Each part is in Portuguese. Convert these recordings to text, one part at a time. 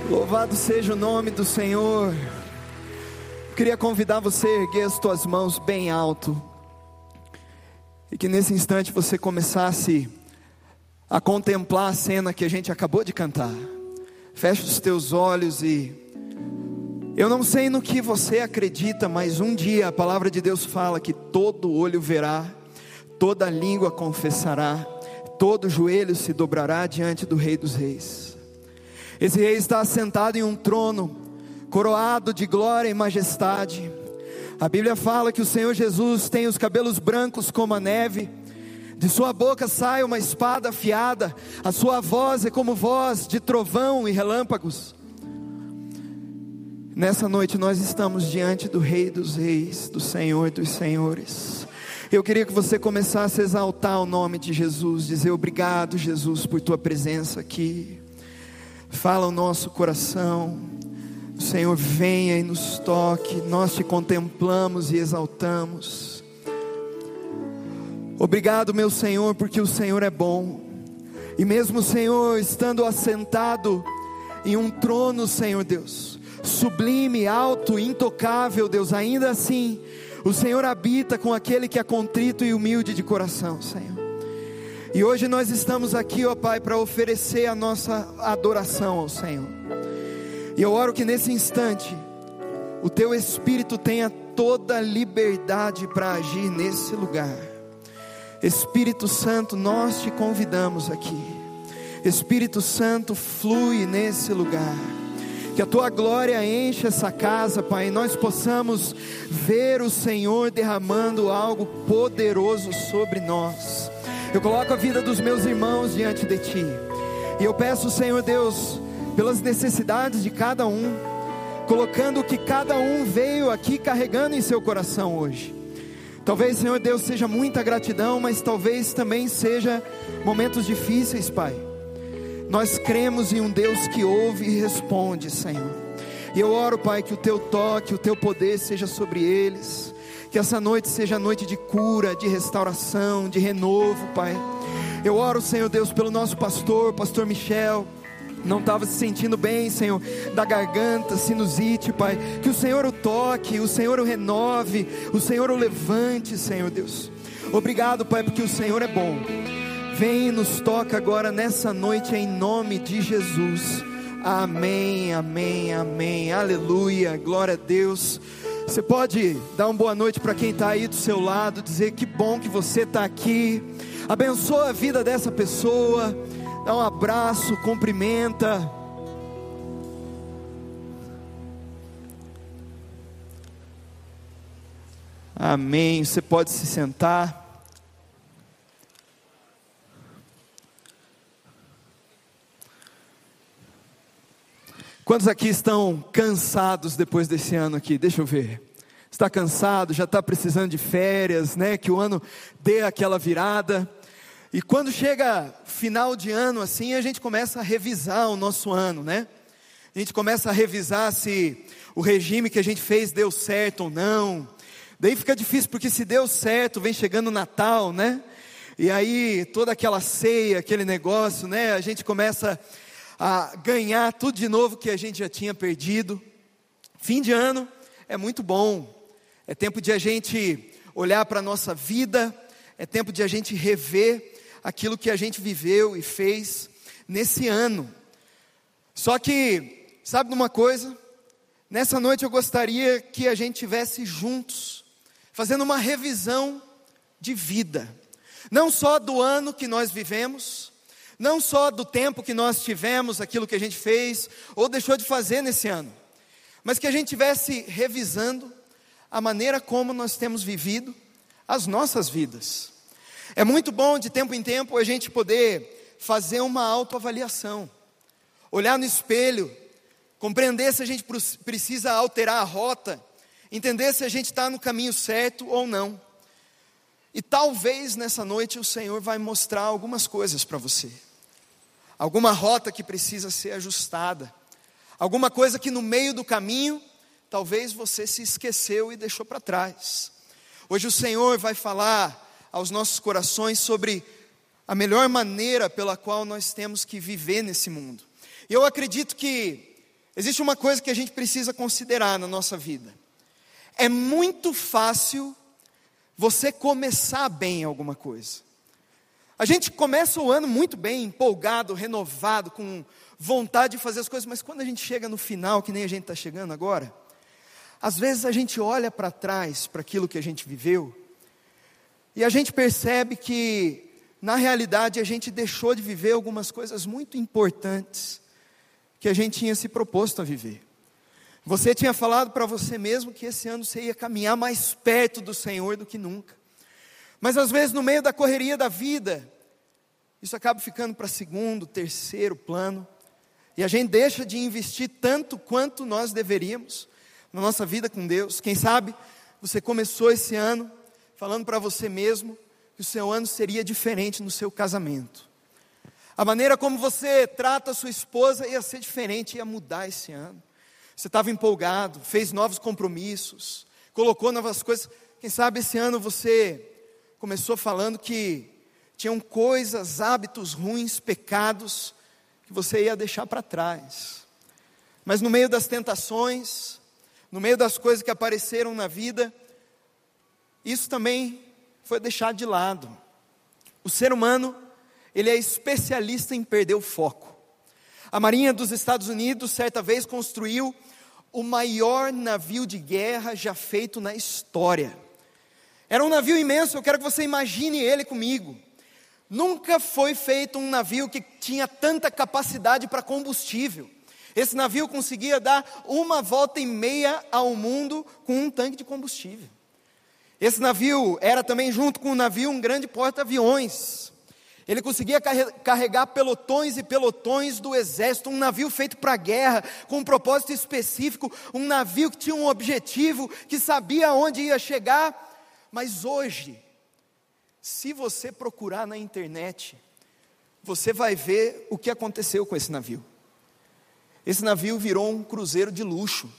Louvado seja o nome do Senhor. Queria convidar você a erguer as tuas mãos bem alto, e que nesse instante você começasse a contemplar a cena que a gente acabou de cantar. Feche os teus olhos e eu não sei no que você acredita, mas um dia a palavra de Deus fala que todo olho verá, toda língua confessará, todo joelho se dobrará diante do Rei dos Reis. Esse rei está assentado em um trono, coroado de glória e majestade. A Bíblia fala que o Senhor Jesus tem os cabelos brancos como a neve, de sua boca sai uma espada afiada, a sua voz é como voz de trovão e relâmpagos. Nessa noite nós estamos diante do Rei dos Reis, do Senhor dos Senhores. Eu queria que você começasse a exaltar o nome de Jesus, dizer obrigado, Jesus, por tua presença aqui. Fala o nosso coração, o Senhor venha e nos toque, nós te contemplamos e exaltamos. Obrigado, meu Senhor, porque o Senhor é bom, e mesmo o Senhor estando assentado em um trono, Senhor Deus, sublime, alto, intocável, Deus, ainda assim, o Senhor habita com aquele que é contrito e humilde de coração, Senhor. E hoje nós estamos aqui, ó Pai, para oferecer a nossa adoração ao Senhor. E eu oro que nesse instante, o Teu Espírito tenha toda a liberdade para agir nesse lugar. Espírito Santo, nós te convidamos aqui. Espírito Santo, flui nesse lugar. Que a Tua glória enche essa casa, Pai, e nós possamos ver o Senhor derramando algo poderoso sobre nós. Eu coloco a vida dos meus irmãos diante de Ti, e eu peço, Senhor Deus, pelas necessidades de cada um, colocando o que cada um veio aqui carregando em seu coração hoje. Talvez, Senhor Deus, seja muita gratidão, mas talvez também seja momentos difíceis, Pai. Nós cremos em um Deus que ouve e responde, Senhor. E eu oro, Pai, que o Teu toque, o Teu poder seja sobre eles. Que essa noite seja noite de cura, de restauração, de renovo, Pai. Eu oro, Senhor Deus, pelo nosso pastor Michel. Não estava se sentindo bem, Senhor, da garganta, sinusite, Pai. Que o Senhor o toque, o Senhor o renove, o Senhor o levante, Senhor Deus. Obrigado, Pai, porque o Senhor é bom. Vem e nos toca agora nessa noite em nome de Jesus. Amém, amém, amém. Aleluia, glória a Deus. Você pode dar uma boa noite para quem está aí do seu lado, dizer que bom que você está aqui. Abençoa a vida dessa pessoa, dá um abraço, cumprimenta. Amém. Você pode se sentar. Quantos aqui estão cansados depois desse ano aqui? Deixa eu ver. Está cansado, já está precisando de férias, né? Que o ano dê aquela virada. E quando chega final de ano assim, a gente começa a revisar o nosso ano, né? A gente começa a revisar se o regime que a gente fez deu certo ou não. Daí fica difícil, porque se deu certo, vem chegando o Natal, né? E aí toda aquela ceia, aquele negócio, né? A gente começa a ganhar tudo de novo que a gente já tinha perdido. Fim de ano é muito bom, é tempo de a gente olhar para a nossa vida, é tempo de a gente rever aquilo que a gente viveu e fez nesse ano. Só que, sabe de uma coisa? Nessa noite eu gostaria que a gente estivesse juntos, fazendo uma revisão de vida, não só do ano que nós vivemos, não só do tempo que nós tivemos, aquilo que a gente fez ou deixou de fazer nesse ano, mas que a gente estivesse revisando a maneira como nós temos vivido as nossas vidas. É muito bom de tempo em tempo a gente poder fazer uma autoavaliação, olhar no espelho, compreender se a gente precisa alterar a rota, entender se a gente está no caminho certo ou não. E talvez nessa noite o Senhor vai mostrar algumas coisas para você. Alguma rota que precisa ser ajustada. Alguma coisa que no meio do caminho, talvez você se esqueceu e deixou para trás. Hoje o Senhor vai falar aos nossos corações sobre a melhor maneira pela qual nós temos que viver nesse mundo. E eu acredito que existe uma coisa que a gente precisa considerar na nossa vida. É muito fácil você começar bem alguma coisa. A gente começa o ano muito bem, empolgado, renovado, com vontade de fazer as coisas, mas quando a gente chega no final, que nem a gente está chegando agora, às vezes a gente olha para trás, para aquilo que a gente viveu, e a gente percebe que, na realidade, a gente deixou de viver algumas coisas muito importantes, que a gente tinha se proposto a viver. Você tinha falado para você mesmo que esse ano você ia caminhar mais perto do Senhor do que nunca. Mas às vezes no meio da correria da vida, isso acaba ficando para segundo, terceiro plano. E a gente deixa de investir tanto quanto nós deveríamos na nossa vida com Deus. Quem sabe você começou esse ano falando para você mesmo que o seu ano seria diferente no seu casamento. A maneira como você trata a sua esposa ia ser diferente, ia mudar esse ano. Você estava empolgado, fez novos compromissos, colocou novas coisas. Quem sabe esse ano você começou falando que tinham coisas, hábitos ruins, pecados, que você ia deixar para trás. Mas no meio das tentações, no meio das coisas que apareceram na vida, isso também foi deixado de lado. O ser humano, ele é especialista em perder o foco. A Marinha dos Estados Unidos, certa vez, construiu o maior navio de guerra já feito na história. Era um navio imenso, eu quero que você imagine ele comigo. Nunca foi feito um navio que tinha tanta capacidade para combustível. Esse navio conseguia dar 1,5 voltas ao mundo com um tanque de combustível. Esse navio era também, junto com o navio, um grande porta-aviões. Ele conseguia carregar pelotões e pelotões do exército, um navio feito para a guerra, com um propósito específico, um navio que tinha um objetivo, que sabia onde ia chegar. Mas hoje, se você procurar na internet, você vai ver o que aconteceu com esse navio. Esse navio virou um cruzeiro de luxo.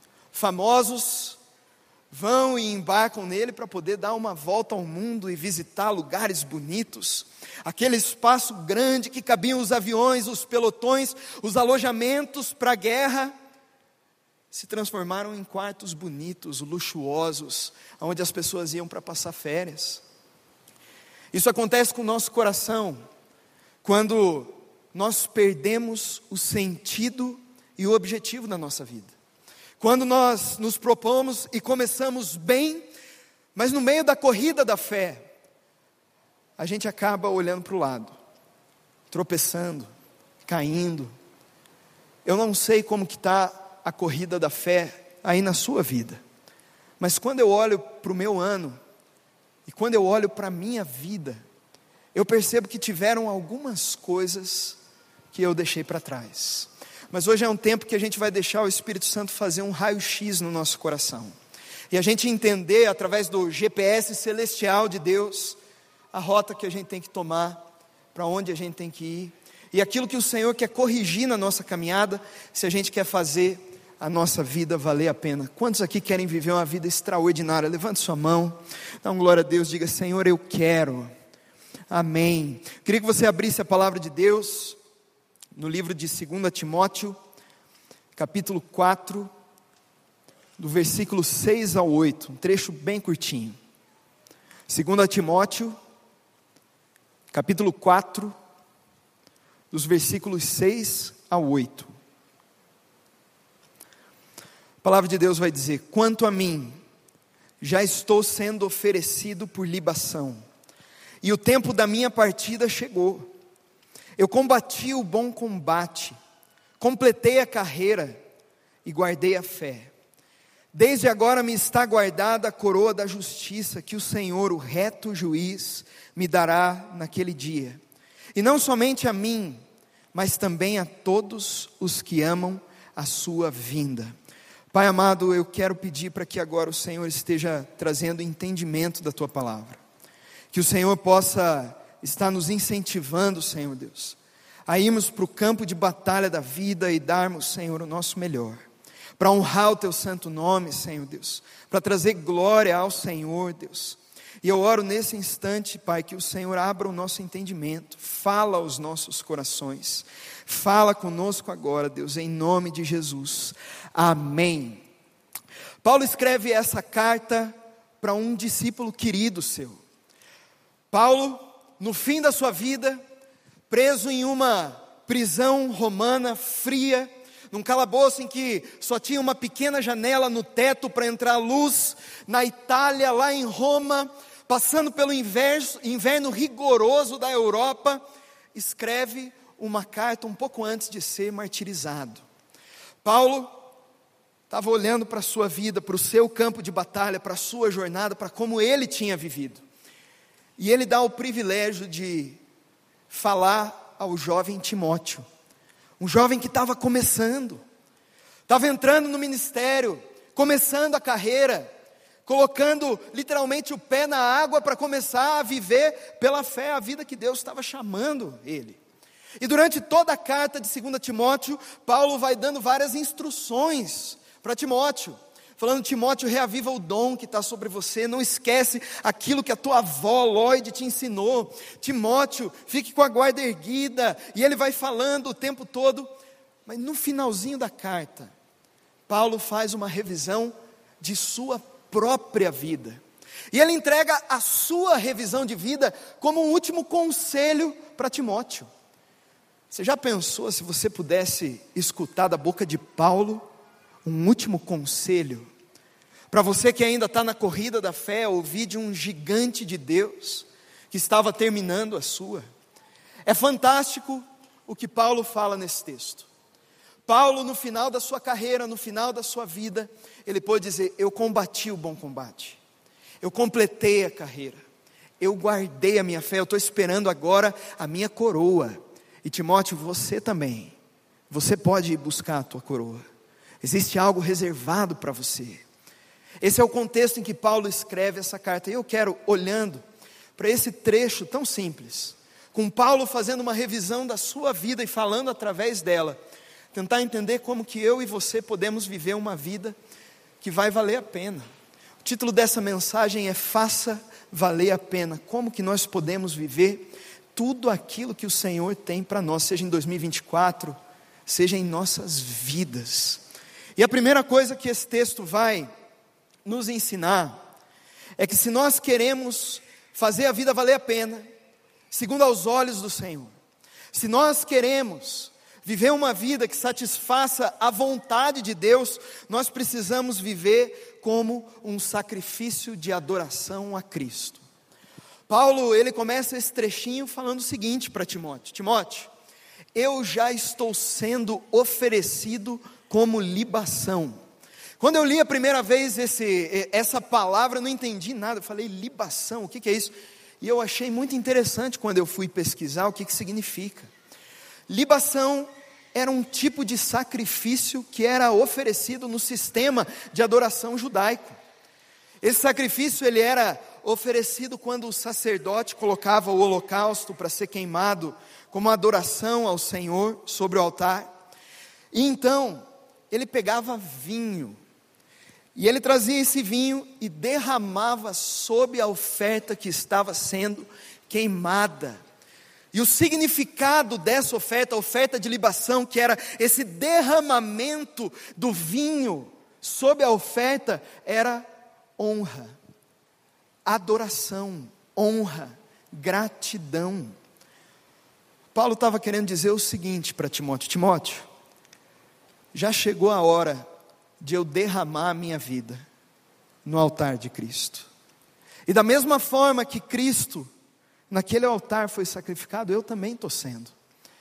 Famosos vão e embarcam nele para poder dar uma volta ao mundo e visitar lugares bonitos. Aquele espaço grande que cabiam os aviões, os pelotões, os alojamentos para a guerra, se transformaram em quartos bonitos, luxuosos, onde as pessoas iam para passar férias. Isso acontece com o nosso coração, quando nós perdemos o sentido e o objetivo da nossa vida. Quando nós nos propomos e começamos bem, mas no meio da corrida da fé, a gente acaba olhando para o lado, tropeçando, caindo. Eu não sei como que está a corrida da fé aí na sua vida, mas quando eu olho para o meu ano, e quando eu olho para a minha vida, eu percebo que tiveram algumas coisas que eu deixei para trás. Mas hoje é um tempo que a gente vai deixar o Espírito Santo fazer um raio-x no nosso coração. E a gente entender, através do GPS celestial de Deus, a rota que a gente tem que tomar, para onde a gente tem que ir. E aquilo que o Senhor quer corrigir na nossa caminhada, se a gente quer fazer a nossa vida valer a pena. Quantos aqui querem viver uma vida extraordinária? Levante sua mão, dá uma glória a Deus, diga: Senhor, eu quero. Amém. Queria que você abrisse a palavra de Deus no livro de 2 Timóteo, capítulo 4, do versículo 6 ao 8, um trecho bem curtinho. 2 Timóteo, capítulo 4, dos versículos 6 ao 8. A palavra de Deus vai dizer: quanto a mim, já estou sendo oferecido por libação, e o tempo da minha partida chegou. Eu combati o bom combate, completei a carreira e guardei a fé. Desde agora me está guardada a coroa da justiça, que o Senhor, o reto juiz, me dará naquele dia. E não somente a mim, mas também a todos os que amam a sua vinda. Pai amado, eu quero pedir para que agora o Senhor esteja trazendo entendimento da tua palavra. Que o Senhor possa estar nos incentivando, Senhor Deus, a irmos para o campo de batalha da vida e darmos, Senhor, o nosso melhor, para honrar o teu santo nome, Senhor Deus, para trazer glória ao Senhor, Deus. E eu oro nesse instante, Pai, que o Senhor abra o nosso entendimento, fala aos nossos corações, fala conosco agora, Deus, em nome de Jesus, amém. Paulo escreve essa carta para um discípulo querido seu. Paulo, no fim da sua vida, preso em uma prisão romana fria, num calabouço em que só tinha uma pequena janela no teto para entrar luz, na Itália, lá em Roma, passando pelo inverno rigoroso da Europa, escreve uma carta um pouco antes de ser martirizado. Paulo estava olhando para a sua vida, para o seu campo de batalha, para a sua jornada, para como ele tinha vivido. E ele dá o privilégio de falar ao jovem Timóteo, um jovem que estava começando, estava entrando no ministério, começando a carreira, colocando literalmente o pé na água para começar a viver pela fé a vida que Deus estava chamando ele. E durante toda a carta de 2 Timóteo, Paulo vai dando várias instruções para Timóteo, falando: Timóteo, reaviva o dom que está sobre você, não esquece aquilo que a tua avó Lloyd te ensinou. Timóteo, fique com a guarda erguida. E ele vai falando o tempo todo, mas no finalzinho da carta, Paulo faz uma revisão de sua própria vida, e ele entrega a sua revisão de vida como um último conselho para Timóteo. Você já pensou se você pudesse escutar da boca de Paulo um último conselho? Para você que ainda está na corrida da fé, ouvir de um gigante de Deus, que estava terminando a sua. É fantástico o que Paulo fala nesse texto. Paulo, no final da sua carreira, no final da sua vida, ele pode dizer: eu combati o bom combate, eu completei a carreira, eu guardei a minha fé, eu estou esperando agora a minha coroa. E Timóteo, você também, você pode ir buscar a tua coroa, existe algo reservado para você. Esse é o contexto em que Paulo escreve essa carta. E eu quero, olhando para esse trecho tão simples, com Paulo fazendo uma revisão da sua vida e falando através dela, tentar entender como que eu e você podemos viver uma vida que vai valer a pena. O título dessa mensagem é: Faça Valer a Pena. Como que nós podemos viver tudo aquilo que o Senhor tem para nós, seja em 2024, seja em nossas vidas. E a primeira coisa que esse texto vai nos ensinar é que se nós queremos fazer a vida valer a pena, segundo aos olhos do Senhor, se nós queremos viver uma vida que satisfaça a vontade de Deus, nós precisamos viver como um sacrifício de adoração a Cristo. Paulo, ele começa esse trechinho falando o seguinte para Timóteo: Timóteo, eu já estou sendo oferecido como libação. Quando eu li a primeira vez essa palavra, eu não entendi nada. Eu falei: libação, o que é isso? E eu achei muito interessante quando eu fui pesquisar o que significa. Libação era um tipo de sacrifício que era oferecido no sistema de adoração judaico. Esse sacrifício, ele era oferecido quando o sacerdote colocava o holocausto para ser queimado como adoração ao Senhor sobre o altar. E então ele pegava vinho, e ele trazia esse vinho e derramava sobre a oferta que estava sendo queimada. E o significado dessa oferta, a oferta de libação, que era esse derramamento do vinho sobre a oferta, era honra, adoração, honra, gratidão. Paulo estava querendo dizer o seguinte para Timóteo: Timóteo, já chegou a hora de eu derramar a minha vida no altar de Cristo. E da mesma forma que Cristo naquele altar foi sacrificado, eu também estou sendo.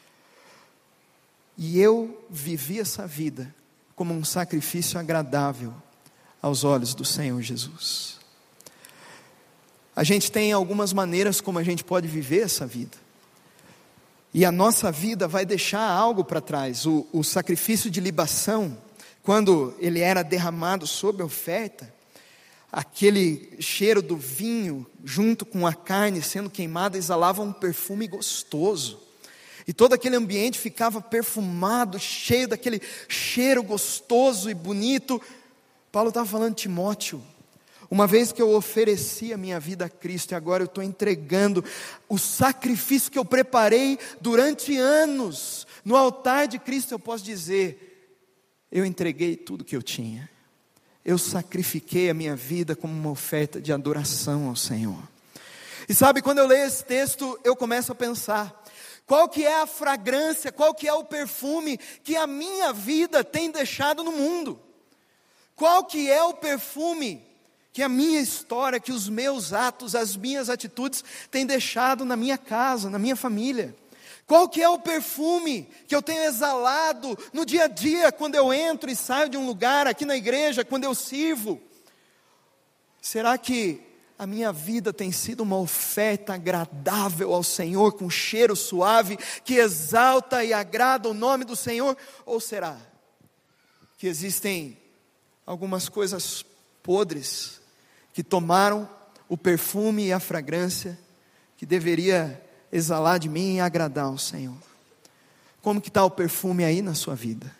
E eu vivi essa vida como um sacrifício agradável aos olhos do Senhor Jesus. A gente tem algumas maneiras como a gente pode viver essa vida. E a nossa vida vai deixar algo para trás. O sacrifício de libação, quando ele era derramado sobre a oferta, aquele cheiro do vinho junto com a carne sendo queimada exalava um perfume gostoso. E todo aquele ambiente ficava perfumado, cheio daquele cheiro gostoso e bonito. Paulo estava falando: Timóteo, Uma vez que eu ofereci a minha vida a Cristo, e agora eu estou entregando o sacrifício que eu preparei durante anos, no altar de Cristo, eu posso dizer, eu entreguei tudo que eu tinha. Eu sacrifiquei a minha vida como uma oferta de adoração ao Senhor. E sabe, quando eu leio esse texto, eu começo a pensar, qual que é a fragrância, qual que é o perfume que a minha vida tem deixado no mundo? Qual que é o perfume que a minha história, que os meus atos, as minhas atitudes têm deixado na minha casa, na minha família? Qual que é o perfume que eu tenho exalado no dia a dia, quando eu entro e saio de um lugar, aqui na igreja, quando eu sirvo? Será que a minha vida tem sido uma oferta agradável ao Senhor, com cheiro suave, que exalta e agrada o nome do Senhor? Ou será que existem algumas coisas podres, que tomaram o perfume e a fragrância, que deveria exalar de mim e agradar ao Senhor? Como que está o perfume aí na sua vida?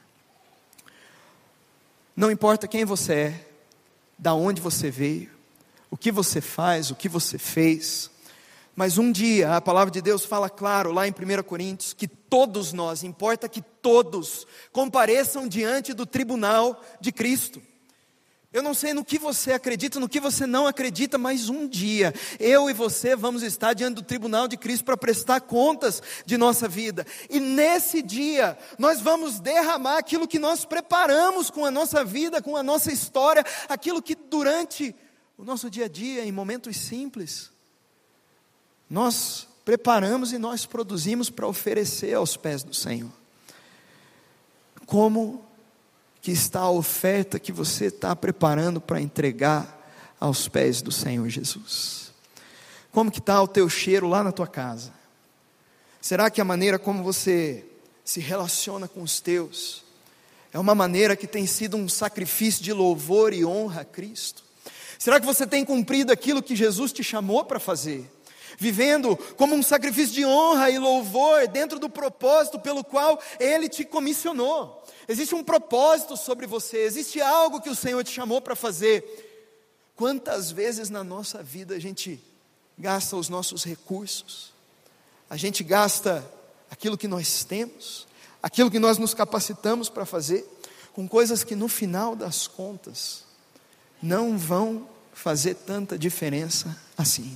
Não importa quem você é, da onde você veio, o que você faz, o que você fez, mas um dia a palavra de Deus fala claro lá em 1 Coríntios, que todos nós, importa que todos compareçam diante do tribunal de Cristo. Eu não sei no que você acredita, no que você não acredita, mas um dia, eu e você vamos estar diante do tribunal de Cristo para prestar contas de nossa vida. E nesse dia, nós vamos derramar aquilo que nós preparamos com a nossa vida, com a nossa história, aquilo que durante o nosso dia a dia, em momentos simples, nós preparamos e nós produzimos para oferecer aos pés do Senhor. Como que está a oferta que você está preparando para entregar aos pés do Senhor Jesus? Como que está o teu cheiro lá na tua casa? Será que a maneira como você se relaciona com os teus é uma maneira que tem sido um sacrifício de louvor e honra a Cristo? Será que você tem cumprido aquilo que Jesus te chamou para fazer? Vivendo como um sacrifício de honra e louvor dentro do propósito pelo qual Ele te comissionou. Existe um propósito sobre você, existe algo que o Senhor te chamou para fazer. Quantas vezes na nossa vida a gente gasta os nossos recursos, a gente gasta aquilo que nós temos, aquilo que nós nos capacitamos para fazer, com coisas que no final das contas não vão fazer tanta diferença assim.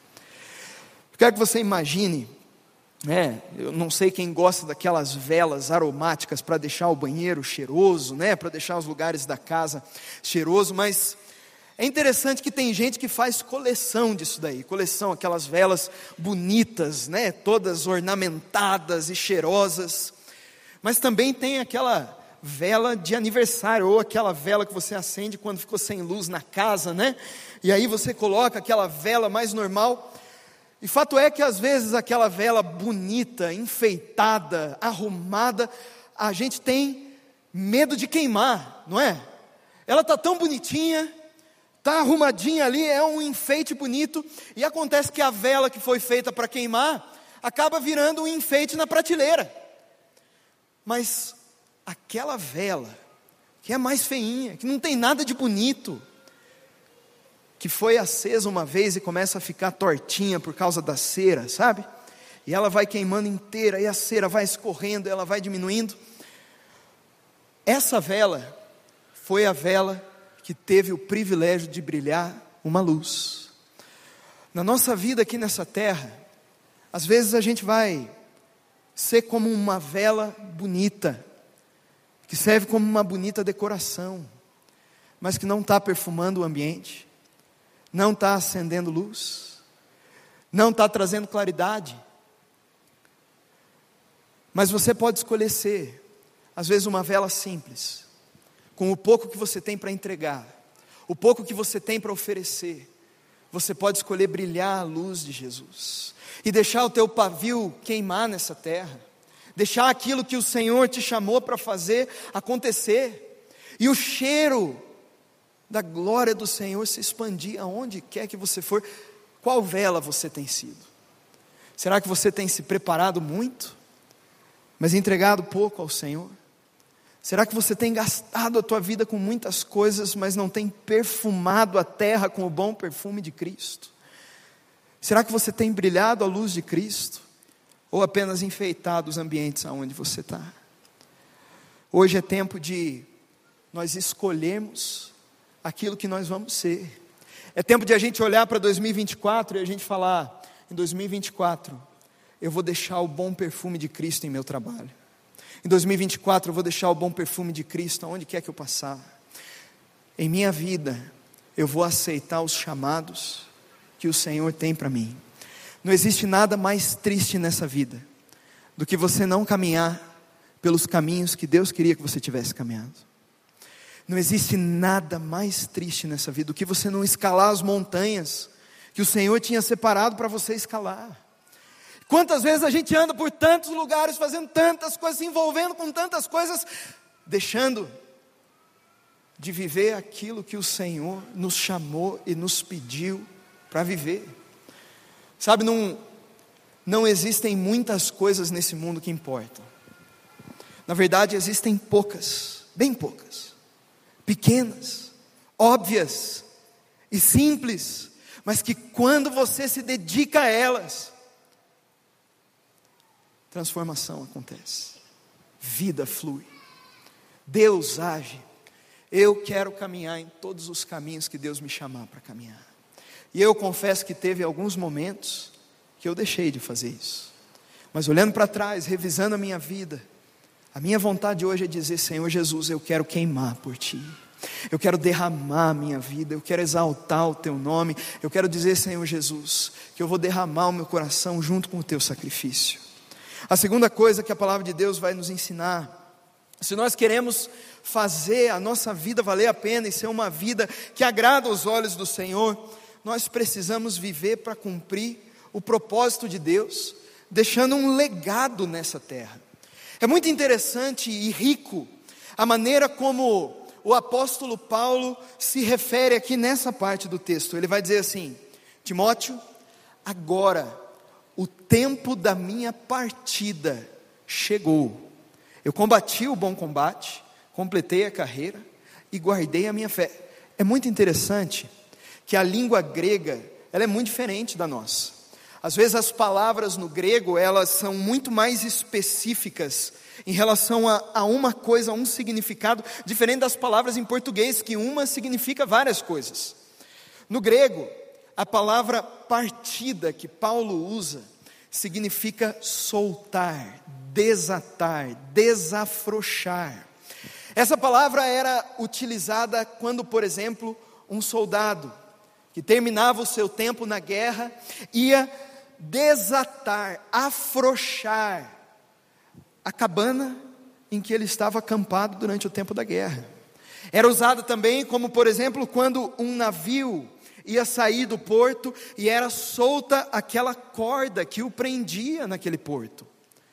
Eu quero que você imagine, eu não sei quem gosta daquelas velas aromáticas para deixar o banheiro cheiroso, para deixar os lugares da casa cheiroso, mas é interessante que tem gente que faz coleção disso daí, coleção, aquelas velas bonitas, todas ornamentadas e cheirosas, mas também tem aquela vela de aniversário, ou aquela vela que você acende quando ficou sem luz na casa, e aí você coloca aquela vela mais normal, e fato é que às vezes aquela vela bonita, enfeitada, arrumada, a gente tem medo de queimar, não é? Ela está tão bonitinha, está arrumadinha ali, é um enfeite bonito, e acontece que a vela que foi feita para queimar, acaba virando um enfeite na prateleira. Mas aquela vela, que é mais feinha, que não tem nada de bonito, que foi acesa uma vez e começa a ficar tortinha por causa da cera, sabe? E ela vai queimando inteira, e a cera vai escorrendo, ela vai diminuindo. Essa vela foi a vela que teve o privilégio de brilhar uma luz. Na nossa vida aqui nessa terra, às vezes a gente vai ser como uma vela bonita, que serve como uma bonita decoração, mas que não está perfumando o ambiente, não está acendendo luz, não está trazendo claridade. Mas você pode escolher ser, às vezes, uma vela simples, com o pouco que você tem para entregar, o pouco que você tem para oferecer. Você pode escolher brilhar a luz de Jesus, e deixar o teu pavio queimar nessa terra, deixar aquilo que o Senhor te chamou para fazer acontecer, e o cheiro da glória do Senhor se expandir aonde quer que você for. Qual vela você tem sido? Será que você tem se preparado muito, mas entregado pouco ao Senhor? Será que você tem gastado a tua vida com muitas coisas, mas não tem perfumado a terra com o bom perfume de Cristo? Será que você tem brilhado a luz de Cristo? Ou apenas enfeitado os ambientes aonde você está? Hoje é tempo de nós escolhermos aquilo que nós vamos ser. É tempo de a gente olhar para 2024 e a gente falar: em 2024 eu vou deixar o bom perfume de Cristo em meu trabalho. Em 2024 eu vou deixar o bom perfume de Cristo aonde quer que eu passar. Em minha vida eu vou aceitar os chamados que o Senhor tem para mim. Não existe nada mais triste nessa vida do que você não caminhar pelos caminhos que Deus queria que você tivesse caminhado. Não existe nada mais triste nessa vida do que você não escalar as montanhas que o Senhor tinha separado para você escalar. Quantas vezes a gente anda por tantos lugares, fazendo tantas coisas, se envolvendo com tantas coisas, deixando de viver aquilo que o Senhor nos chamou e nos pediu para viver. Sabe, não existem muitas coisas nesse mundo que importam. Na verdade, existem poucas, bem poucas, pequenas, óbvias e simples, mas que quando você se dedica a elas, transformação acontece, vida flui, Deus age. Eu quero caminhar em todos os caminhos que Deus me chamar para caminhar. E eu confesso que teve alguns momentos que eu deixei de fazer isso. Mas olhando para trás, revisando a minha vida, a minha vontade hoje é dizer: Senhor Jesus, eu quero queimar por Ti. Eu quero derramar a minha vida, eu quero exaltar o Teu nome. Eu quero dizer, Senhor Jesus, que eu vou derramar o meu coração junto com o Teu sacrifício. A segunda coisa que a palavra de Deus vai nos ensinar: se nós queremos fazer a nossa vida valer a pena e ser uma vida que agrada aos olhos do Senhor, nós precisamos viver para cumprir o propósito de Deus, deixando um legado nessa terra. É muito interessante e rico a maneira como o apóstolo Paulo se refere aqui nessa parte do texto. Ele vai dizer assim: Timóteo, agora o tempo da minha partida chegou. Eu combati o bom combate, completei a carreira e guardei a minha fé. É muito interessante que a língua grega, ela é muito diferente da nossa. Às vezes as palavras no grego, elas são muito mais específicas em relação a uma coisa, a um significado, diferente das palavras em português, que uma significa várias coisas. No grego, a palavra partida que Paulo usa, significa soltar, desatar, desafrouxar. Essa palavra era utilizada quando, por exemplo, um soldado que terminava o seu tempo na guerra ia desatar, afrouxar a cabana em que ele estava acampado durante o tempo da guerra. Era usado também como, por exemplo, quando um navio ia sair do porto e era solta aquela corda que o prendia naquele porto.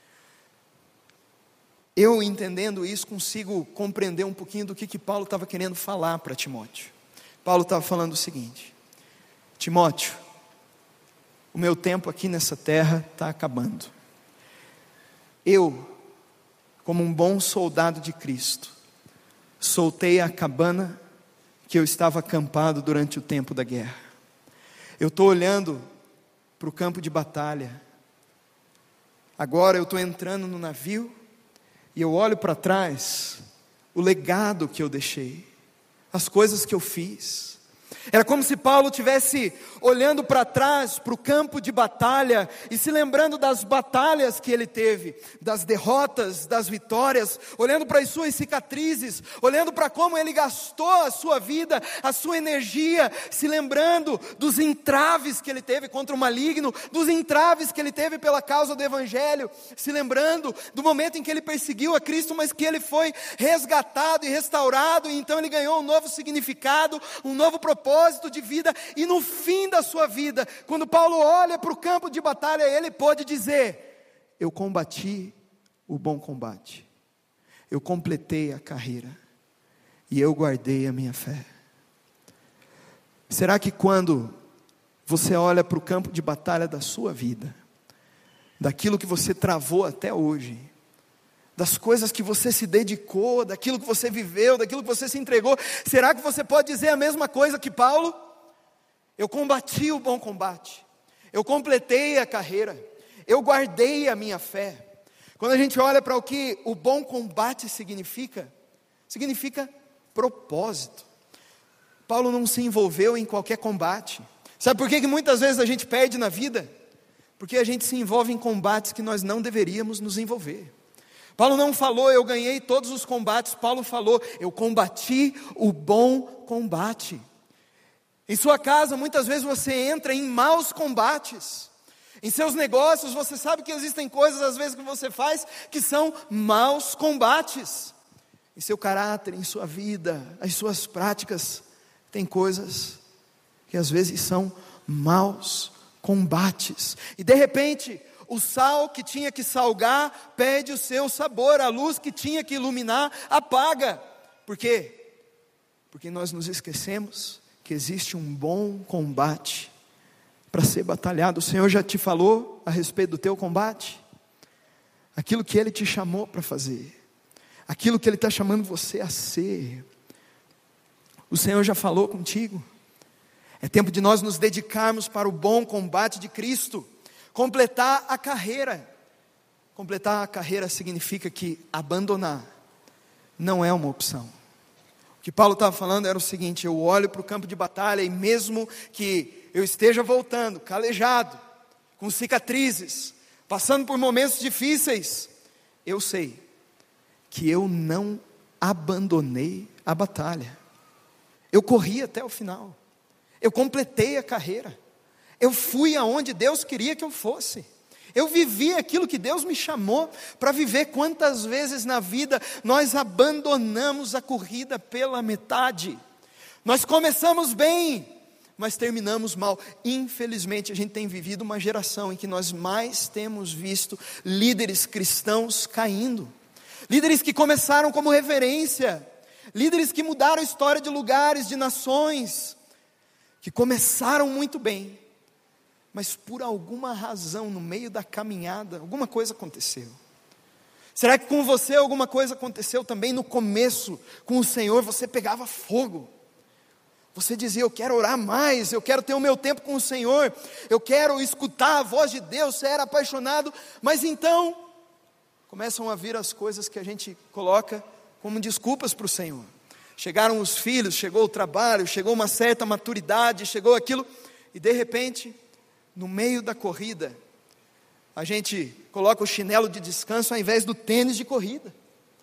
Eu, entendendo isso, consigo compreender um pouquinho do que Paulo estava querendo falar para Timóteo. Paulo estava falando o seguinte: Timóteo, o meu tempo aqui nessa terra está acabando. Eu, como um bom soldado de Cristo, soltei a cabana que eu estava acampado durante o tempo da guerra. Eu estou olhando para o campo de batalha. Agora eu estou entrando no navio e eu olho para trás o legado que eu deixei, as coisas que eu fiz. Era como se Paulo estivesse olhando para trás, para o campo de batalha, e se lembrando das batalhas que ele teve, das derrotas, das vitórias, olhando para as suas cicatrizes, olhando para como ele gastou a sua vida, a sua energia, se lembrando dos entraves que ele teve contra o maligno, dos entraves que ele teve pela causa do Evangelho, se lembrando do momento em que ele perseguiu a Cristo, mas que ele foi resgatado e restaurado, e então ele ganhou um novo significado, um novo propósito de vida, e no fim da sua vida, quando Paulo olha para o campo de batalha, ele pode dizer: eu combati o bom combate, eu completei a carreira, e eu guardei a minha fé. Será que quando você olha para o campo de batalha da sua vida, daquilo que você travou até hoje, das coisas que você se dedicou, daquilo que você viveu, daquilo que você se entregou, será que você pode dizer a mesma coisa que Paulo? Eu combati o bom combate, eu completei a carreira, eu guardei a minha fé. Quando a gente olha para o que o bom combate significa propósito. Paulo não se envolveu em qualquer combate. Sabe por que muitas vezes a gente perde na vida? Porque a gente se envolve em combates que nós não deveríamos nos envolver. Paulo não falou, eu ganhei todos os combates. Paulo falou, eu combati o bom combate. Em sua casa, muitas vezes você entra em maus combates. Em seus negócios, você sabe que existem coisas, às vezes, que você faz, que são maus combates. Em seu caráter, em sua vida, as suas práticas, tem coisas que às vezes são maus combates. E de repente, o sal que tinha que salgar, perde o seu sabor. A luz que tinha que iluminar, apaga. Por quê? Porque nós nos esquecemos que existe um bom combate para ser batalhado. O Senhor já te falou a respeito do teu combate? Aquilo que Ele te chamou para fazer, aquilo que Ele está chamando você a ser, o Senhor já falou contigo? É tempo de nós nos dedicarmos para o bom combate de Cristo, completar a carreira. Completar a carreira significa que abandonar não é uma opção. O que Paulo estava falando era o seguinte: eu olho para o campo de batalha e mesmo que eu esteja voltando, calejado, com cicatrizes, passando por momentos difíceis, eu sei que eu não abandonei a batalha. Eu corri até o final, eu completei a carreira, eu fui aonde Deus queria que eu fosse, eu vivi aquilo que Deus me chamou para viver. Quantas vezes na vida nós abandonamos a corrida pela metade? Nós começamos bem, mas terminamos mal. Infelizmente a gente tem vivido uma geração em que nós mais temos visto líderes cristãos caindo. Líderes que começaram como referência, líderes que mudaram a história de lugares, de nações, que começaram muito bem, mas por alguma razão no meio da caminhada, alguma coisa aconteceu. Será que com você alguma coisa aconteceu também no começo? Com o Senhor você pegava fogo, você dizia, eu quero orar mais, eu quero ter o meu tempo com o Senhor, eu quero escutar a voz de Deus, você era apaixonado, mas então começam a vir as coisas que a gente coloca como desculpas para o Senhor. Chegaram os filhos, chegou o trabalho, chegou uma certa maturidade, chegou aquilo, e de repente, no meio da corrida, a gente coloca o chinelo de descanso ao invés do tênis de corrida.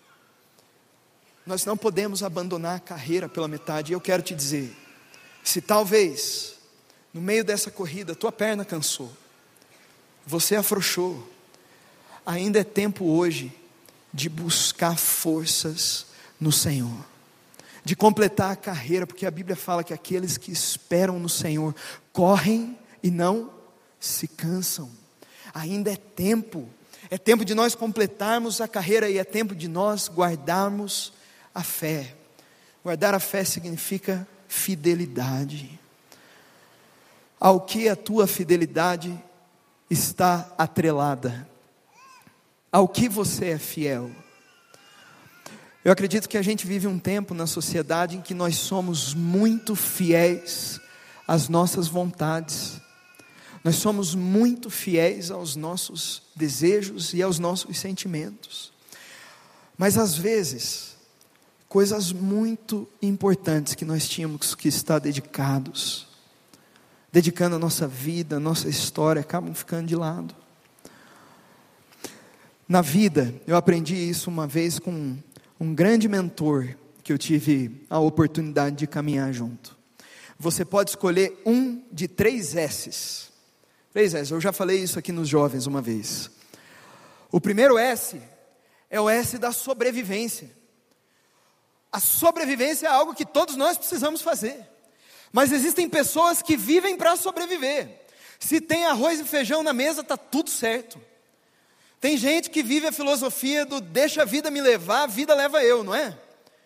Nós não podemos abandonar a carreira pela metade. E eu quero te dizer, se talvez no meio dessa corrida tua perna cansou, você afrouxou, ainda é tempo hoje de buscar forças no Senhor, de completar a carreira, porque a Bíblia fala que aqueles que esperam no Senhor correm e não se cansam. Ainda é tempo de nós completarmos a carreira, e é tempo de nós guardarmos a fé. Guardar a fé significa fidelidade. Ao que a tua fidelidade está atrelada? Ao que você é fiel? Eu acredito que a gente vive um tempo na sociedade em que nós somos muito fiéis às nossas vontades. Nós somos muito fiéis aos nossos desejos e aos nossos sentimentos. Mas às vezes, coisas muito importantes que nós tínhamos que estar dedicando a nossa vida, a nossa história, acabam ficando de lado. Na vida, eu aprendi isso uma vez com um grande mentor que eu tive a oportunidade de caminhar junto. Você pode escolher um de 3 S's. 3 S's, eu já falei isso aqui nos jovens uma vez. O primeiro S é o S da sobrevivência. A sobrevivência é algo que todos nós precisamos fazer. Mas existem pessoas que vivem para sobreviver. Se tem arroz e feijão na mesa, está tudo certo. Tem gente que vive a filosofia do deixa a vida me levar, a vida leva eu, não é?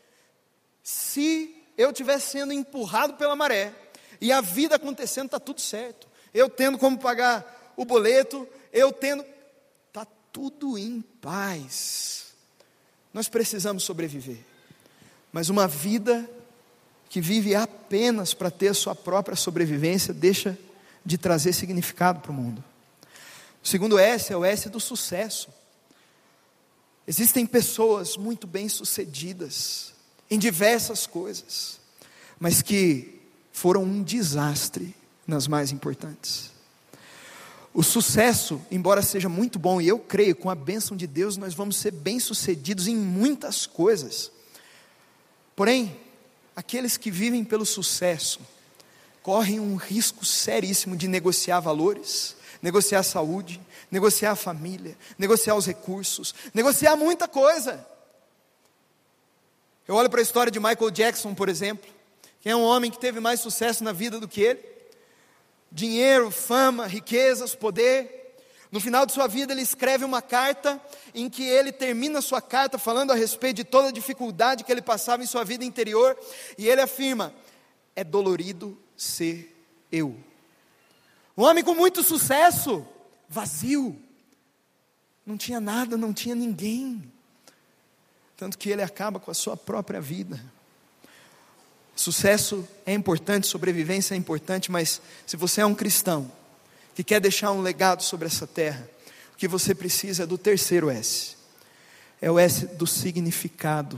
Se eu estiver sendo empurrado pela maré, e a vida acontecendo, está tudo certo. Eu tendo como pagar o boleto, está tudo em paz. Nós precisamos sobreviver, mas uma vida que vive apenas para ter a sua própria sobrevivência deixa de trazer significado para o mundo. O segundo S é o S do sucesso. Existem pessoas muito bem-sucedidas em diversas coisas, mas que foram um desastre nas mais importantes. O sucesso, embora seja muito bom, e eu creio, com a bênção de Deus, nós vamos ser bem-sucedidos em muitas coisas. Porém, aqueles que vivem pelo sucesso, correm um risco seríssimo de negociar valores, negociar a saúde, negociar a família, negociar os recursos, negociar muita coisa. Eu olho para a história de Michael Jackson, por exemplo, que é um homem que teve mais sucesso na vida do que ele. Dinheiro, fama, riquezas, poder. No final de sua vida ele escreve uma carta, em que ele termina a sua carta falando a respeito de toda a dificuldade que ele passava em sua vida interior, e ele afirma: é dolorido ser eu. Um homem com muito sucesso, vazio, não tinha nada, não tinha ninguém, tanto que ele acaba com a sua própria vida. Sucesso é importante, sobrevivência é importante, mas se você é um cristão que quer deixar um legado sobre essa terra, o que você precisa é do terceiro S, é o S do significado.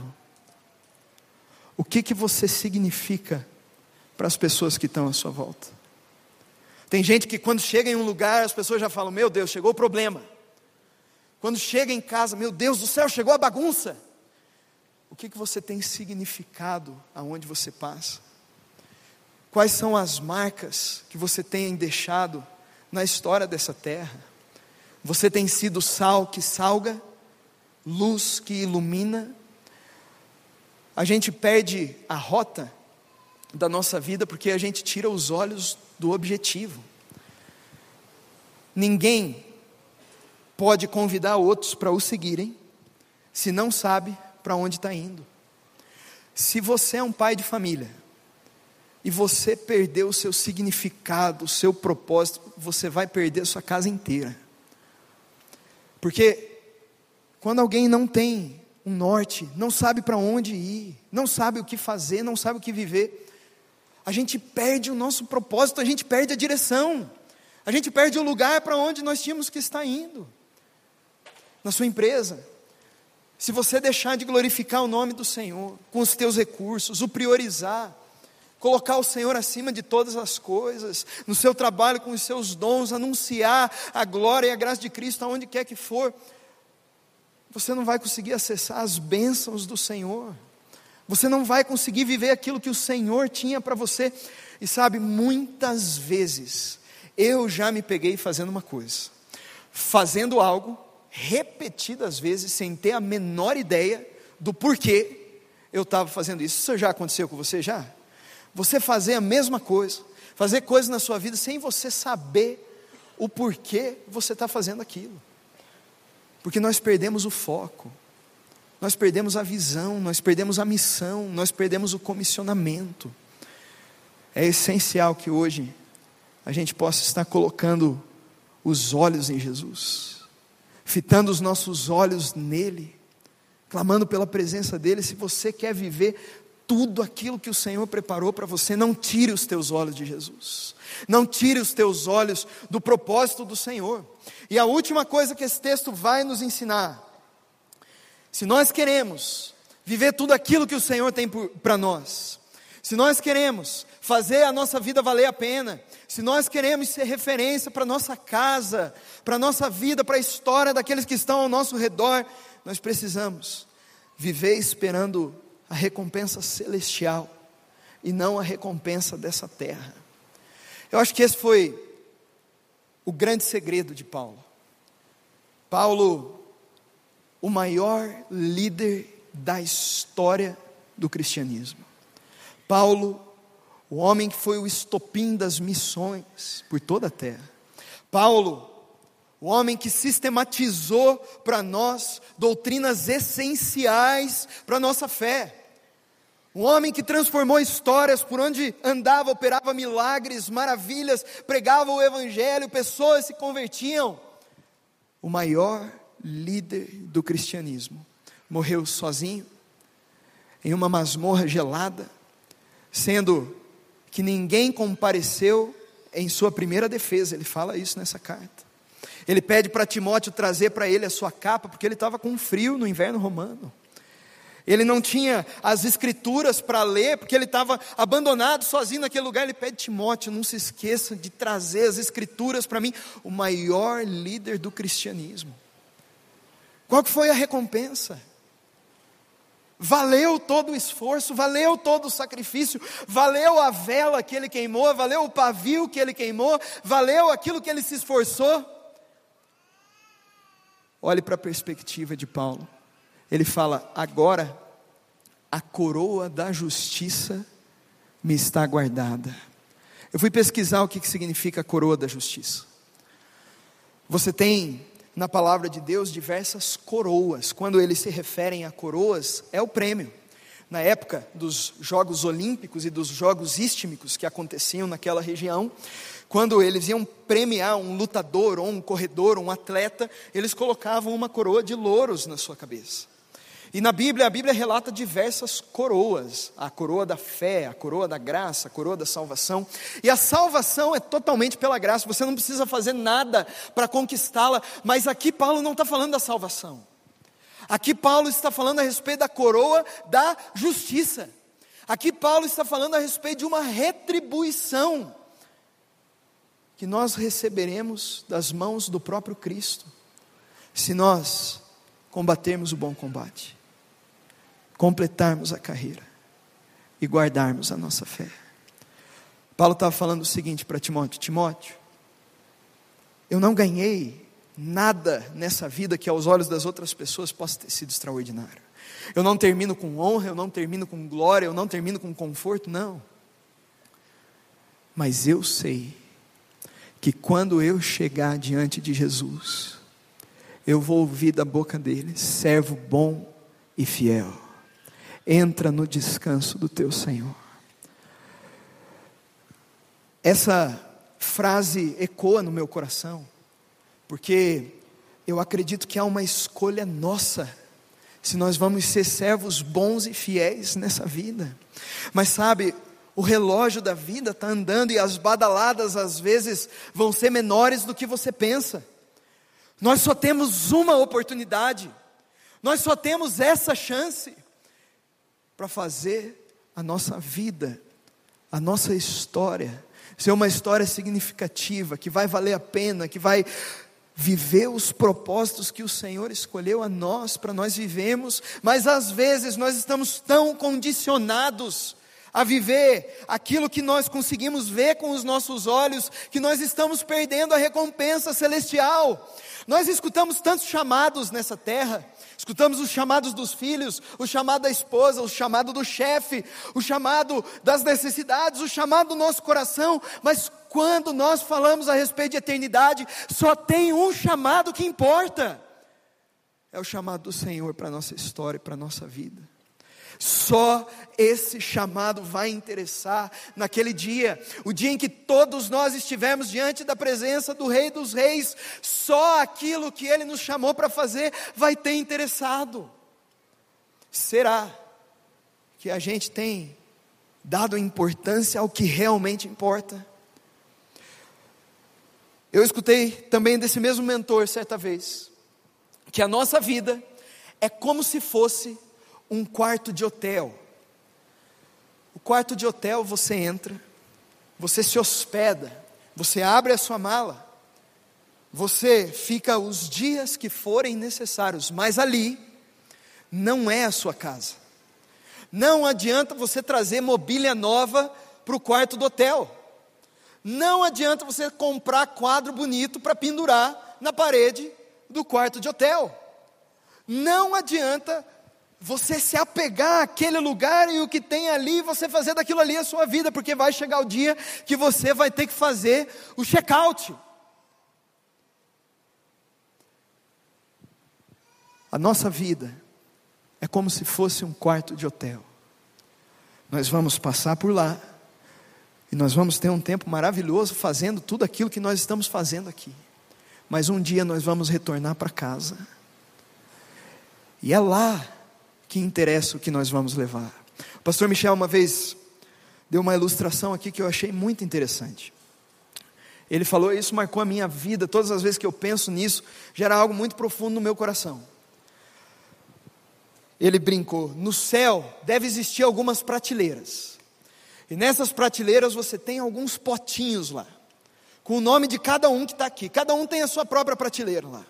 O que você significa para as pessoas que estão à sua volta? Tem gente que quando chega em um lugar, as pessoas já falam: meu Deus, chegou o problema. Quando chega em casa, meu Deus do céu, chegou a bagunça. O que você tem significado aonde você passa? Quais são as marcas que você tem deixado na história dessa terra? Você tem sido sal que salga, luz que ilumina? A gente perde a rota da nossa vida porque a gente tira os olhos do objetivo. Ninguém pode convidar outros para o seguirem se não sabe para onde está indo. Se você é um pai de família e você perdeu o seu significado, o seu propósito, você vai perder a sua casa inteira. Porque quando alguém não tem um norte, não sabe para onde ir, não sabe o que fazer, não sabe o que viver, a gente perde o nosso propósito, a gente perde a direção, a gente perde o lugar para onde nós tínhamos que estar indo. Na sua empresa, se você deixar de glorificar o nome do Senhor, com os teus recursos, o priorizar, colocar o Senhor acima de todas as coisas, no seu trabalho com os seus dons, anunciar a glória e a graça de Cristo aonde quer que for, você não vai conseguir acessar as bênçãos do Senhor, você não vai conseguir viver aquilo que o Senhor tinha para você. E sabe, muitas vezes, eu já me peguei fazendo uma coisa, fazendo algo, repetidas vezes, sem ter a menor ideia do porquê eu estava fazendo isso. Isso já aconteceu com você já? Você fazer a mesma coisa, fazer coisas na sua vida sem você saber o porquê você está fazendo aquilo. Porque nós perdemos o foco, nós perdemos a visão, nós perdemos a missão, nós perdemos o comissionamento. É essencial que hoje a gente possa estar colocando os olhos em Jesus, fitando os nossos olhos nele, clamando pela presença dele. Se você quer viver tudo aquilo que o Senhor preparou para você, não tire os teus olhos de Jesus, não tire os teus olhos do propósito do Senhor. E a última coisa que esse texto vai nos ensinar: se nós queremos viver tudo aquilo que o Senhor tem para nós, se nós queremos fazer a nossa vida valer a pena, se nós queremos ser referência para a nossa casa, para a nossa vida, para a história daqueles que estão ao nosso redor, nós precisamos viver esperando a recompensa celestial e não a recompensa dessa terra. Eu acho que esse foi o grande segredo de Paulo. Paulo, o maior líder da história do cristianismo. Paulo, o homem que foi o estopim das missões por toda a terra. Paulo, o homem que sistematizou para nós doutrinas essenciais para a nossa fé. Um homem que transformou histórias, por onde andava, operava milagres, maravilhas, pregava o evangelho, pessoas se convertiam. O maior líder do cristianismo morreu sozinho, em uma masmorra gelada, sendo que ninguém compareceu em sua primeira defesa. Ele fala isso nessa carta. Ele pede para Timóteo trazer para ele a sua capa, porque ele estava com frio no inverno romano. Ele não tinha as escrituras para ler, porque ele estava abandonado, sozinho naquele lugar. Ele pede: Timóteo, não se esqueça de trazer as escrituras para mim, o maior líder do cristianismo. Qual que foi a recompensa? Valeu todo o esforço, valeu todo o sacrifício, valeu a vela que ele queimou, valeu o pavio que ele queimou, valeu aquilo que ele se esforçou. Olhe para a perspectiva de Paulo. Ele fala: agora a coroa da justiça me está guardada. Eu fui pesquisar o que significa a coroa da justiça. Você tem na palavra de Deus diversas coroas. Quando eles se referem a coroas, é o prêmio. Na época dos Jogos Olímpicos e dos Jogos Istmicos que aconteciam naquela região, quando eles iam premiar um lutador, ou um corredor, um atleta, eles colocavam uma coroa de louros na sua cabeça. E na Bíblia, a Bíblia relata diversas coroas: a coroa da fé, a coroa da graça, a coroa da salvação. E a salvação é totalmente pela graça, você não precisa fazer nada para conquistá-la. Mas aqui Paulo não está falando da salvação. Aqui Paulo está falando a respeito da coroa da justiça. Aqui Paulo está falando a respeito de uma retribuição que nós receberemos das mãos do próprio Cristo, se nós combatermos o bom combate, completarmos a carreira e guardarmos a nossa fé. Paulo estava falando o seguinte para Timóteo: Timóteo, eu não ganhei nada nessa vida que aos olhos das outras pessoas possa ter sido extraordinário. Eu não termino com honra, eu não termino com glória, eu não termino com conforto, não. Mas eu sei que quando eu chegar diante de Jesus, eu vou ouvir da boca dele: servo bom e fiel, entra no descanso do teu Senhor. Essa frase ecoa no meu coração, porque eu acredito que há uma escolha nossa, se nós vamos ser servos bons e fiéis nessa vida. Mas sabe, o relógio da vida está andando, e as badaladas às vezes vão ser menores do que você pensa. Nós só temos uma oportunidade, nós só temos essa chance para fazer a nossa vida, a nossa história, ser uma história significativa, que vai valer a pena, que vai viver os propósitos que o Senhor escolheu a nós, para nós vivemos. Mas às vezes nós estamos tão condicionados a viver aquilo que nós conseguimos ver com os nossos olhos, que nós estamos perdendo a recompensa celestial. Nós escutamos tantos chamados nessa terra, escutamos os chamados dos filhos, o chamado da esposa, o chamado do chefe, o chamado das necessidades, o chamado do nosso coração. Mas quando nós falamos a respeito de eternidade, só tem um chamado que importa: é o chamado do Senhor para a nossa história e para a nossa vida. Só esse chamado vai interessar naquele dia, o dia em que todos nós estivermos diante da presença do Rei dos Reis. Só aquilo que Ele nos chamou para fazer vai ter interessado. Será que a gente tem dado importância ao que realmente importa? Eu escutei também desse mesmo mentor certa vez, que a nossa vida é como se fosse um quarto de hotel. O quarto de hotel, você entra, você se hospeda, você abre a sua mala, você fica os dias que forem necessários, mas ali não é a sua casa. Não adianta você trazer mobília nova para o quarto do hotel. Não adianta você comprar quadro bonito para pendurar na parede do quarto de hotel. Não adianta você se apegar àquele lugar e o que tem ali, você fazer daquilo ali a sua vida, porque vai chegar o dia que você vai ter que fazer o check-out. A nossa vida é como se fosse um quarto de hotel. Nós vamos passar por lá, e nós vamos ter um tempo maravilhoso fazendo tudo aquilo que nós estamos fazendo aqui. Mas um dia nós vamos retornar para casa, e é lá que interessa o que nós vamos levar. O pastor Michel uma vez deu uma ilustração aqui que eu achei muito interessante. Ele falou, isso marcou a minha vida, todas as vezes que eu penso nisso, gera algo muito profundo no meu coração. Ele brincou, no céu deve existir algumas prateleiras, e nessas prateleiras você tem alguns potinhos lá, com o nome de cada um que está aqui, cada um tem a sua própria prateleira lá,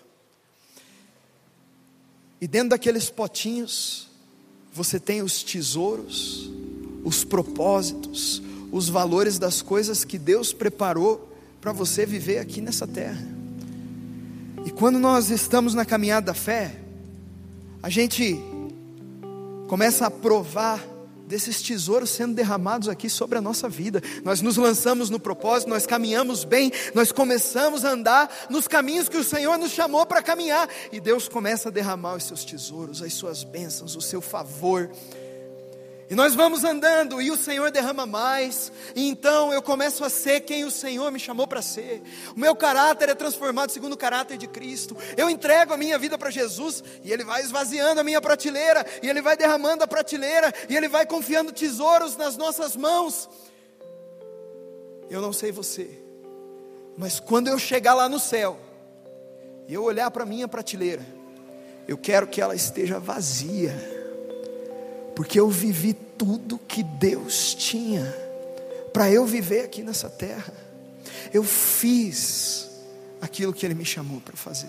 e dentro daqueles potinhos, você tem os tesouros, os propósitos, os valores das coisas que Deus preparou para você viver aqui nessa terra. E quando nós estamos na caminhada da fé, a gente começa a provar desses tesouros sendo derramados aqui sobre a nossa vida. Nós nos lançamos no propósito, nós caminhamos bem, nós começamos a andar nos caminhos que o Senhor nos chamou para caminhar, e Deus começa a derramar os seus tesouros, as suas bênçãos, o seu favor, e nós vamos andando, e o Senhor derrama mais, e então eu começo a ser quem o Senhor me chamou para ser, o meu caráter é transformado segundo o caráter de Cristo, eu entrego a minha vida para Jesus, e Ele vai esvaziando a minha prateleira, e Ele vai derramando a prateleira, e Ele vai confiando tesouros nas nossas mãos. Eu não sei você, mas quando eu chegar lá no céu, e eu olhar para a minha prateleira, eu quero que ela esteja vazia, porque eu vivi tudo que Deus tinha para eu viver aqui nessa terra. Eu fiz aquilo que Ele me chamou para fazer.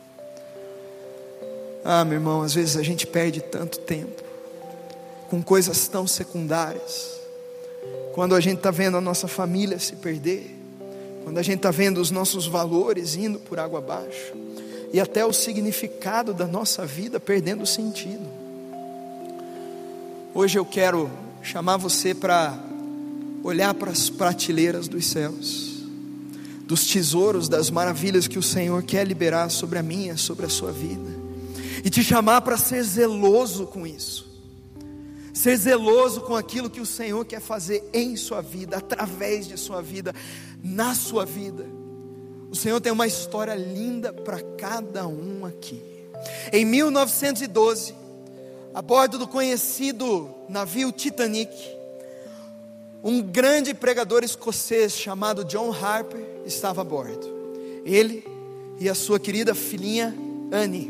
Meu irmão, às vezes a gente perde tanto tempo com coisas tão secundárias, quando a gente está vendo a nossa família se perder, quando a gente está vendo os nossos valores indo por água abaixo, e até o significado da nossa vida perdendo sentido. Hoje eu quero chamar você para olhar para as prateleiras dos céus, dos tesouros, das maravilhas que o Senhor quer liberar sobre a minha, sobre a sua vida, e te chamar para ser zeloso com isso, ser zeloso com aquilo que o Senhor quer fazer em sua vida, através de sua vida, na sua vida. O Senhor tem uma história linda para cada um aqui. Em 1912, a bordo do conhecido navio Titanic, um grande pregador escocês chamado John Harper estava a bordo. Ele e a sua querida filhinha Annie.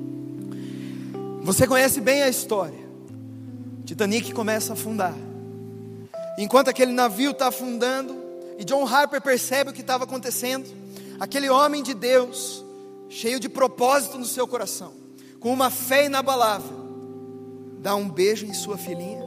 Você conhece bem a história. O Titanic começa a afundar. Enquanto aquele navio está afundando, e John Harper percebe o que estava acontecendo, aquele homem de Deus, cheio de propósito no seu coração, com uma fé inabalável, dá um beijo em sua filhinha,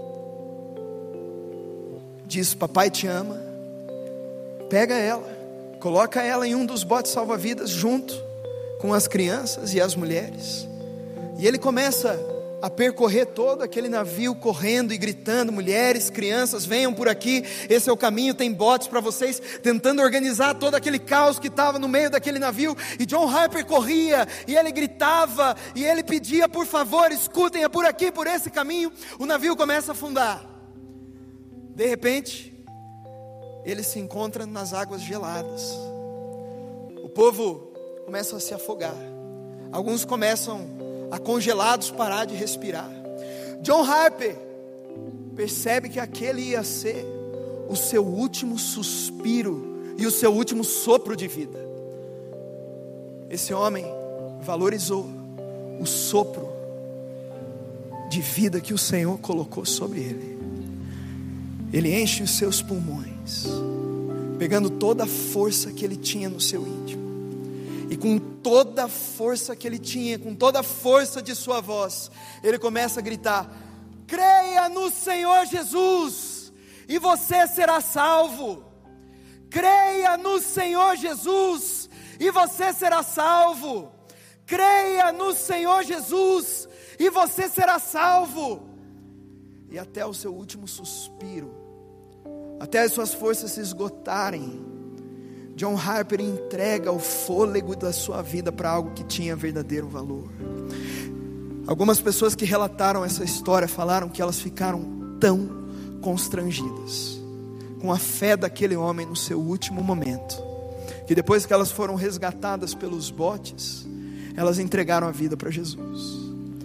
diz: papai te ama, pega ela, coloca ela em um dos botes salva-vidas junto com as crianças e as mulheres, e ele começa a percorrer todo aquele navio, correndo e gritando: mulheres, crianças, venham por aqui, esse é o caminho, tem botes para vocês, tentando organizar todo aquele caos que estava no meio daquele navio. E John Harper corria, e ele gritava, e ele pedia: por favor, escutem, é por aqui, por esse caminho. O navio começa a afundar. De repente, ele se encontra nas águas geladas. O povo começa a se afogar, alguns começam a congelados parar de respirar. John Harper percebe que aquele ia ser o seu último suspiro e o seu último sopro de vida. Esse homem valorizou o sopro de vida que o Senhor colocou sobre ele. Ele enche os seus pulmões, pegando toda a força que ele tinha no seu íntimo, e com toda a força que ele tinha, com toda a força de sua voz, ele começa a gritar: creia no Senhor Jesus, e você será salvo. Creia no Senhor Jesus, e você será salvo. Creia no Senhor Jesus, e você será salvo. E até o seu último suspiro, até as suas forças se esgotarem, John Harper entrega o fôlego da sua vida para algo que tinha verdadeiro valor. Algumas pessoas que relataram essa história falaram que elas ficaram tão constrangidas com a fé daquele homem no seu último momento, que depois que elas foram resgatadas pelos botes, elas entregaram a vida para Jesus.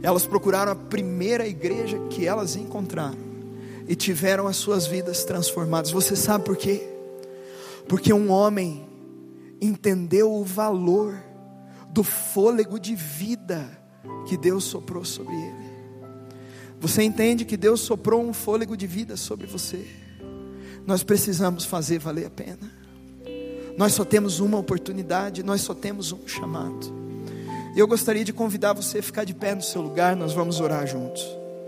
Elas procuraram a primeira igreja que elas encontraram e tiveram as suas vidas transformadas. Você sabe por quê? Porque um homem entendeu o valor do fôlego de vida que Deus soprou sobre ele. Você entende que Deus soprou um fôlego de vida sobre você? Nós precisamos fazer valer a pena. Nós só temos uma oportunidade, nós só temos um chamado. E eu gostaria de convidar você a ficar de pé no seu lugar. Nós vamos orar juntos.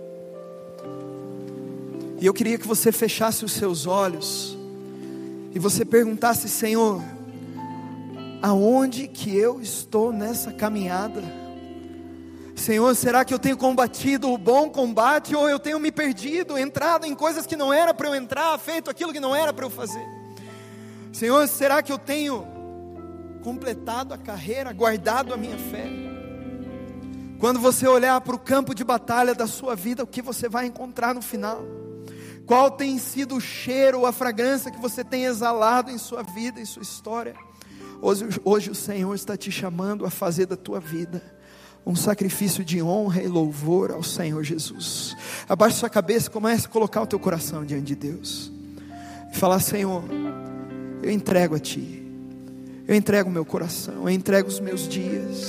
E eu queria que você fechasse os seus olhos e você perguntasse: Senhor, aonde que eu estou nessa caminhada? Senhor, será que eu tenho combatido o bom combate, ou eu tenho me perdido, entrado em coisas que não era para eu entrar, feito aquilo que não era para eu fazer? Senhor, será que eu tenho completado a carreira, guardado a minha fé? Quando você olhar para o campo de batalha da sua vida, o que você vai encontrar no final? Qual tem sido o cheiro, a fragrância que você tem exalado em sua vida, em sua história? Hoje o Senhor está te chamando a fazer da tua vida um sacrifício de honra e louvor ao Senhor Jesus. Abaixe sua cabeça e comece a colocar o teu coração diante de Deus e falar: Senhor, eu entrego a Ti, eu entrego o meu coração, eu entrego os meus dias.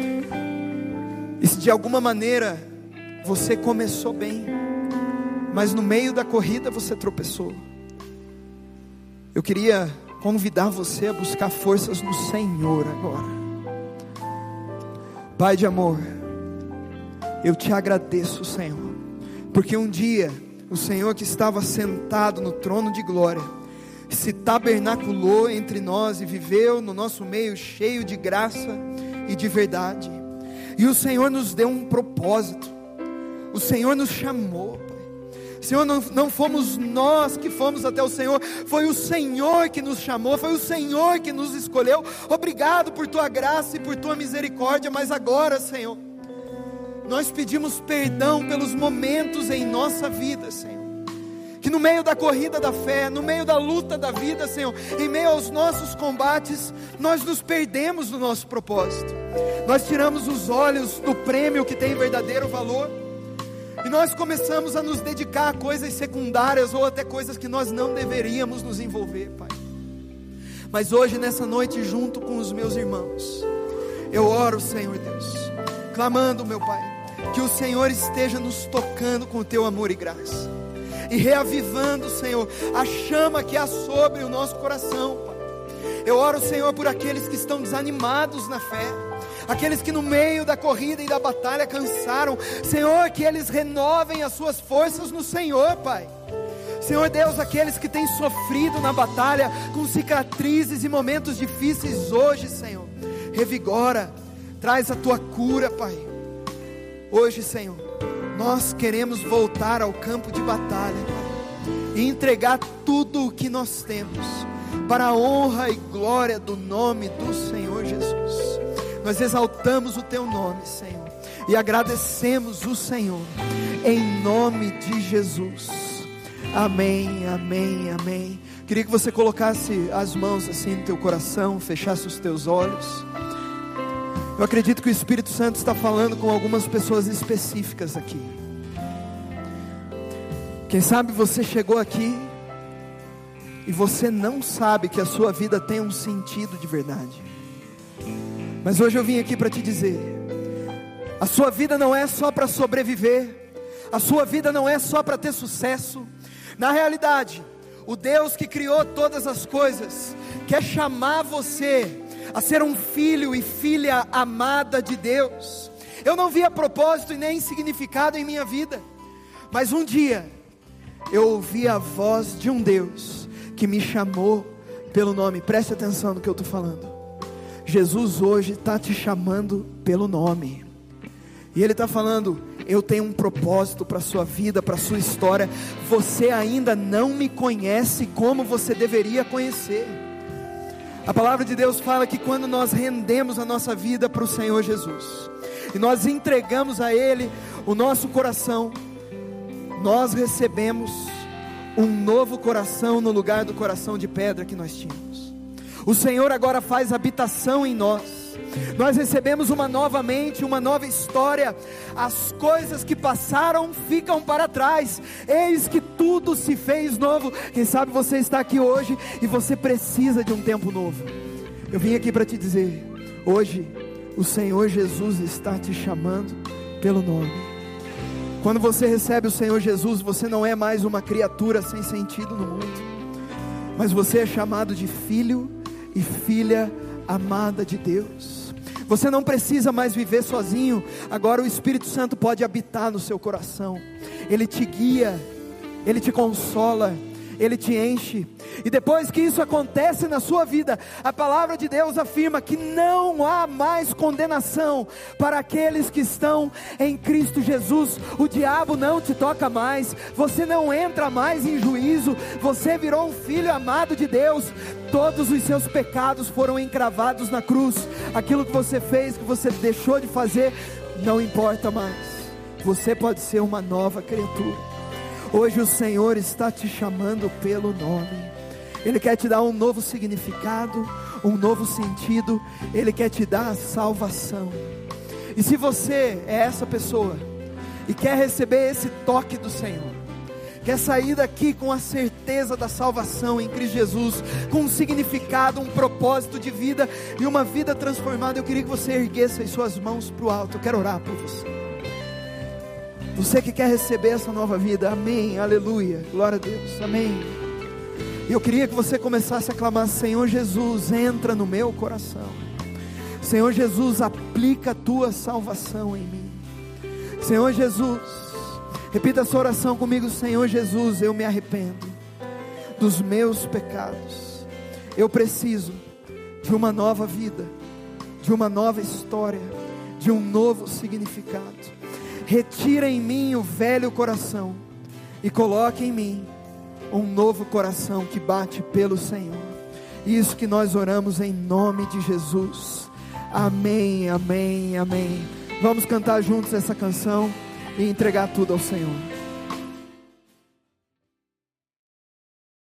E se de alguma maneira você começou bem, mas no meio da corrida você tropeçou, eu queria convidar você a buscar forças no Senhor agora. Pai de amor, eu te agradeço, Senhor, porque um dia o Senhor, que estava sentado no trono de glória, se tabernaculou entre nós e viveu no nosso meio cheio de graça e de verdade. E o Senhor nos deu um propósito, o Senhor nos chamou, Pai. Senhor, não fomos nós que fomos até o Senhor, foi o Senhor que nos chamou, foi o Senhor que nos escolheu. Obrigado por Tua graça e por Tua misericórdia. Mas agora, Senhor, nós pedimos perdão pelos momentos em nossa vida, Senhor, que no meio da corrida da fé, no meio da luta da vida, Senhor, em meio aos nossos combates, nós nos perdemos no nosso propósito. Nós tiramos os olhos do prêmio que tem verdadeiro valor, e nós começamos a nos dedicar a coisas secundárias, ou até coisas que nós não deveríamos nos envolver, Pai. Mas hoje, nessa noite, junto com os meus irmãos, eu oro, Senhor Deus, clamando, meu Pai, que o Senhor esteja nos tocando com o Teu amor e graça, e reavivando, Senhor, a chama que há sobre o nosso coração, Pai. Eu oro, Senhor, por aqueles que estão desanimados na fé, aqueles que no meio da corrida e da batalha cansaram, Senhor, que eles renovem as suas forças no Senhor, Pai. Senhor Deus, aqueles que têm sofrido na batalha, com cicatrizes e momentos difíceis hoje, Senhor, revigora, traz a Tua cura, Pai. Hoje, Senhor, nós queremos voltar ao campo de batalha, Pai, e entregar tudo o que nós temos, para a honra e glória do nome do Senhor Jesus. Nós exaltamos o Teu nome, Senhor, e agradecemos o Senhor, em nome de Jesus. Amém, amém, amém. Queria que você colocasse as mãos assim no teu coração, fechasse os teus olhos. Eu acredito que o Espírito Santo está falando com algumas pessoas específicas aqui. Quem sabe você chegou aqui e você não sabe que a sua vida tem um sentido de verdade. Mas hoje eu vim aqui para te dizer: a sua vida não é só para sobreviver, a sua vida não é só para ter sucesso. Na realidade, o Deus que criou todas as coisas quer chamar você a ser um filho e filha amada de Deus. Eu não via propósito e nem significado em minha vida, mas um dia eu ouvi a voz de um Deus que me chamou pelo nome. Preste atenção no que eu estou falando. Jesus hoje está te chamando pelo nome, e Ele está falando: eu tenho um propósito para a sua vida, para a sua história. Você ainda não me conhece como você deveria conhecer. A palavra de Deus fala que quando nós rendemos a nossa vida para o Senhor Jesus, e nós entregamos a Ele o nosso coração, nós recebemos um novo coração no lugar do coração de pedra que nós tínhamos. O Senhor agora faz habitação em nós, Nós recebemos uma nova mente, uma nova história. As coisas que passaram ficam para trás, eis que tudo se fez novo. Quem sabe você está aqui hoje e você precisa de um tempo novo. Eu vim aqui para te dizer, hoje o Senhor Jesus está te chamando pelo nome. Quando você recebe o Senhor Jesus, você não é mais uma criatura sem sentido no mundo, mas você é chamado de filho e filha amada de Deus. Você não precisa mais viver sozinho. Agora o Espírito Santo pode habitar no seu coração. Ele te guia, Ele te consola, Ele te enche. E depois que isso acontece na sua vida, a palavra de Deus afirma que não há mais condenação para aqueles que estão em Cristo Jesus. O diabo não te toca mais, você não entra mais em juízo, você virou um filho amado de Deus. Todos os seus pecados foram encravados na cruz. Aquilo que você fez, que você deixou de fazer, não importa mais. Você pode ser uma nova criatura. Hoje o Senhor está te chamando pelo nome. Ele quer te dar um novo significado, um novo sentido. Ele quer te dar a salvação. E se você é essa pessoa e quer receber esse toque do Senhor, quer sair daqui com a certeza da salvação em Cristo Jesus, com um significado, um propósito de vida e uma vida transformada, eu queria que você erguesse as suas mãos para o alto. Eu quero orar por você. Você que quer receber essa nova vida, amém, aleluia, glória a Deus, amém. E eu queria que você começasse a clamar: Senhor Jesus, entra no meu coração. Senhor Jesus, aplica a tua salvação em mim. Senhor Jesus, repita essa oração comigo: Senhor Jesus, eu me arrependo dos meus pecados. Eu preciso de uma nova vida, de uma nova história, de um novo significado. Retira em mim o velho coração e coloque em mim um novo coração que bate pelo Senhor. Isso que nós oramos em nome de Jesus. Amém, amém, amém. Vamos cantar juntos essa canção e entregar tudo ao Senhor.